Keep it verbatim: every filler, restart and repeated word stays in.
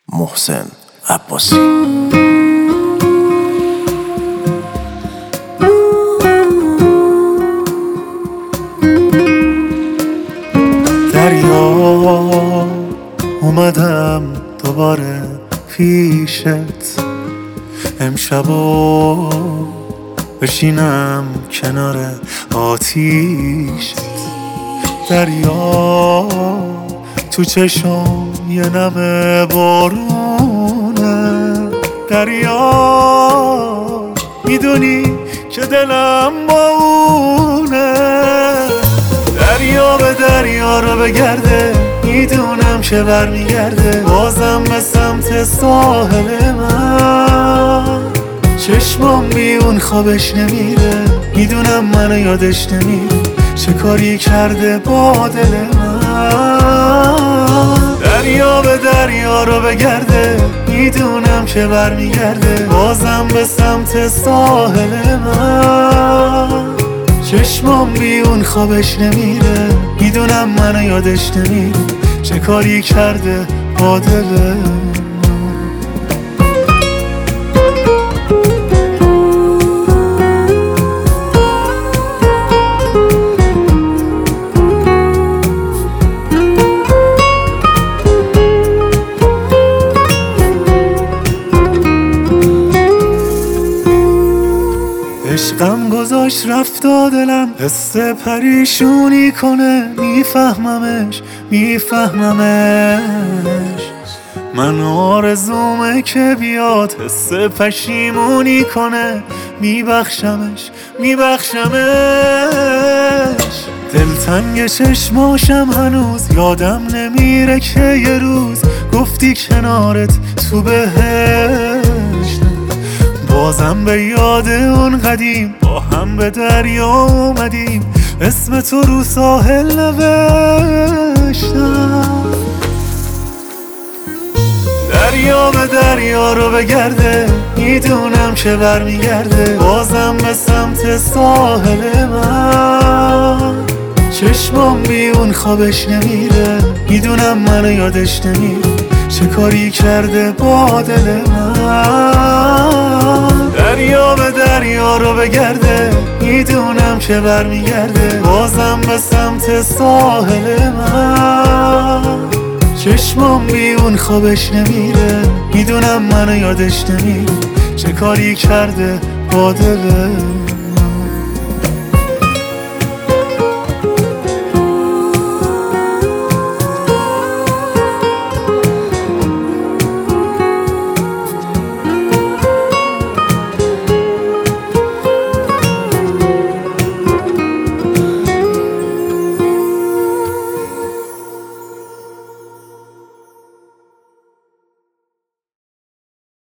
محسن عباسی. دریا اومدم دوباره پیشت، امشبا بشینم کنار آتیشت. دریا تو چشم یه نمه بارونه، دریا میدونی که دلم با اونه. دریا به دریا رو بگرده، میدونم که برمیگرده بازم به سمت ساحل من. چشمام بی اون خوابش نمیره، میدونم منو یادش نمیره چه کاری کرده با دل من. دریا به دریا رو بگرده، میدونم که برمیگرده بازم به سمت ساحل من. چشمام بی اون خوابش نمیره، میدونم منو یادش نمیره چه کاری کرده با دل من. عشقم گذاشت رفت و دلم حس پریشونی کنه، میفهممش میفهممش. من آرزومه که بیاد حس پشیمونی کنه، میبخشمش میبخشمش. دلتنگ چشماشم هنوز یادم نمیره که یه روز گفتی کنارت تو بهشت. بازم به یاد اون قدیم با هم به دریا اومدیم، اسم تو رو ساحل نوشتم. دریا به دریا رو بگرده، میدونم که برمیگرده بازم به سمت ساحل من. چشمام بی اون خوابش نمیره، میدونم منو یادش نمیره چه کاری کرده با دل من. دریا به دریا رو بگرده، میدونم که برمیگرده بازم به سمت ساحل من. چشمام بی اون خوابش نمیره، میدونم منو یادش نمیره چه کاری کرده با دل من.